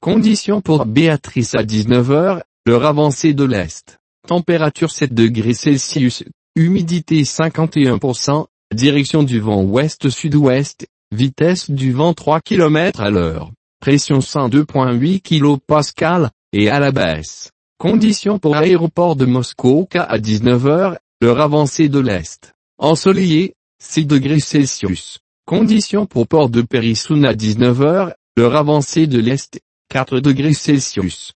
Conditions pour Béatrice à 19 heures, l'heure avancée de l'Est. Température 7 degrés Celsius, humidité 51%, direction du vent ouest-sud-ouest, vitesse du vent 3 km à l'heure, pression 102,8 kPa, et à la baisse. Conditions pour aéroport de Moscou à 19 heures, l'heure avancée de l'Est. Ensoleillé, 6 degrés Celsius. Conditions pour port de Périssoun à 19 heures, l'heure avancée de l'Est, 4 degrés Celsius.